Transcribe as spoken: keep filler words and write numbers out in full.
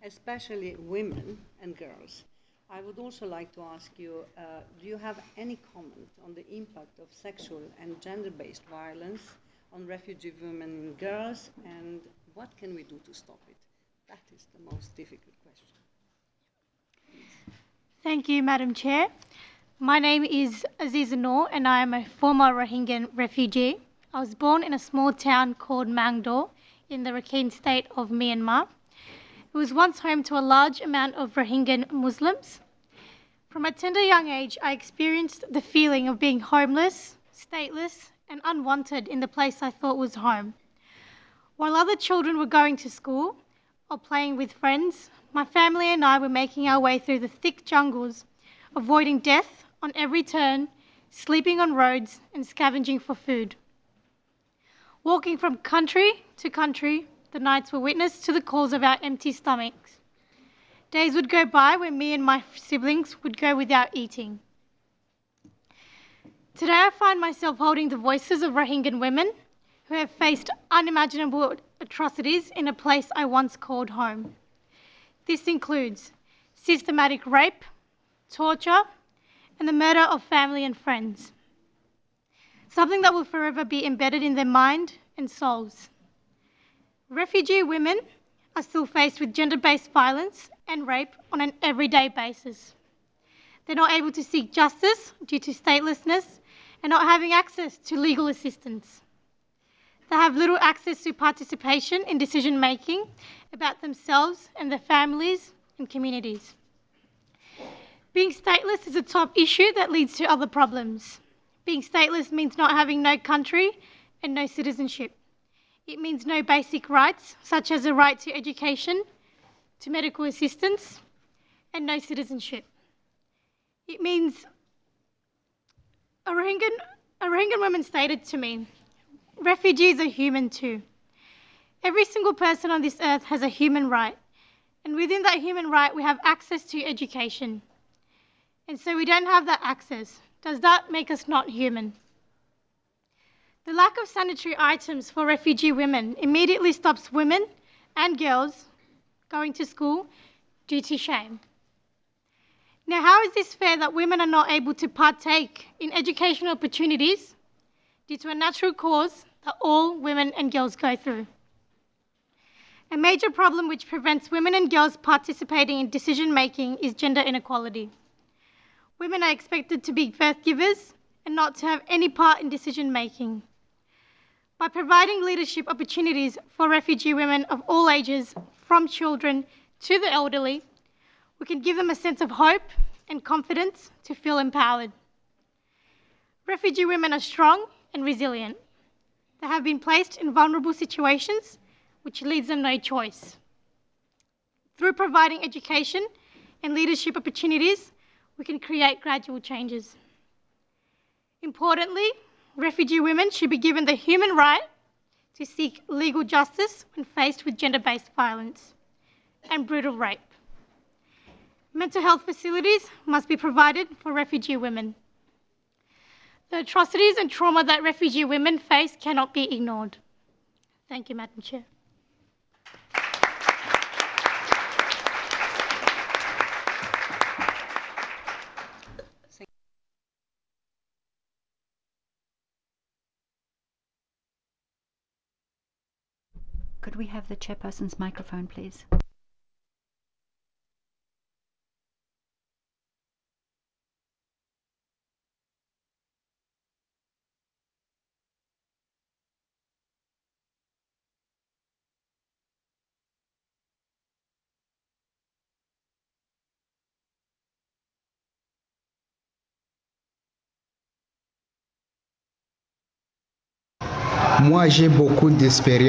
especially women and girls. I would also like to ask you, uh, do you have any comment on the impact of sexual and gender-based violence on refugee women and girls, and what can we do to stop it? That is the most difficult question. Thank you, Madam Chair. My name is Aziza Noor and I am a former Rohingya refugee. I was born in a small town called Mangdor in the Rakhine state of Myanmar. It was once home to a large amount of Rohingya Muslims. From a tender young age, I experienced the feeling of being homeless, stateless, and unwanted in the place I thought was home. While other children were going to school or playing with friends, my family and I were making our way through the thick jungles, avoiding death on every turn, sleeping on roads, and scavenging for food. Walking from country to country, the nights were witness to the calls of our empty stomachs. Days would go by when me and my siblings would go without eating. Today I find myself holding the voices of Rohingya women who have faced unimaginable atrocities in a place I once called home. This includes systematic rape, torture, and the murder of family and friends, something that will forever be embedded in their mind and souls. Refugee women are still faced with gender-based violence and rape on an everyday basis. They're not able to seek justice due to statelessness and not having access to legal assistance. They have little access to participation in decision-making about themselves and their families and communities. Being stateless is a top issue that leads to other problems. Being stateless means not having no country and no citizenship. It means no basic rights, such as a right to education, to medical assistance, and no citizenship. It means a Rohingya, a Rohingya woman stated to me, refugees are human too. Every single person on this earth has a human right, and within that human right we have access to education. And so we don't have that access. Does that make us not human? The lack of sanitary items for refugee women immediately stops women and girls going to school due to shame. Now, how is this fair that women are not able to partake in educational opportunities due to a natural cause that all women and girls go through? A major problem which prevents women and girls participating in decision-making is gender inequality. Women are expected to be birth givers and not to have any part in decision-making. By providing leadership opportunities for refugee women of all ages, from children to the elderly, we can give them a sense of hope and confidence to feel empowered. Refugee women are strong and resilient. They have been placed in vulnerable situations, which leaves them no choice. Through providing education and leadership opportunities, we can create gradual changes. Importantly, refugee women should be given the human right to seek legal justice when faced with gender-based violence and brutal rape. Mental health facilities must be provided for refugee women. The atrocities and trauma that refugee women face cannot be ignored. Thank you, Madam Chair. Could we have the chairperson's microphone, please? Moi, j'ai beaucoup d'expérience.